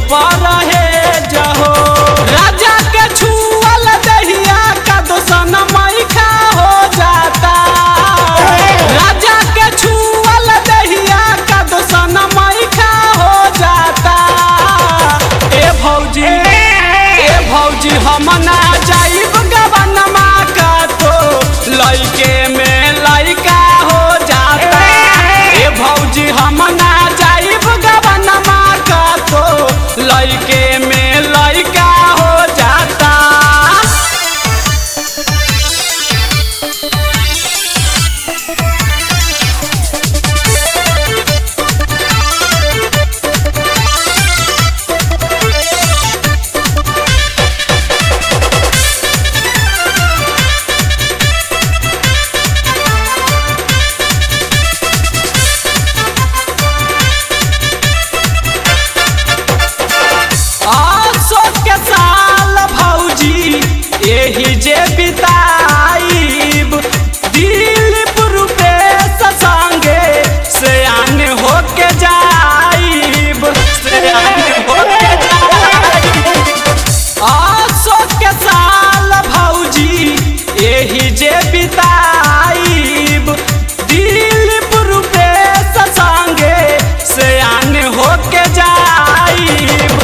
पर है जहो राजा के छुअल दहिया का दोसन मैखा हो जाता राजा के छुअल दहिया का दोसन मैखा हो जाता ए भौजी हम ना जाइब गवनमा का तो लइके में लइका हो जाता ए भौजी हम ना जाइब गवनमा का तो लइके में लइका हो जाता के साल भौजी यही जे बिताइब दिलीप रूपेश संगे सयान होके जाइब के साल भौजी यही जे बिताइब दिलीप रूपेश संगे सयान होके जाइब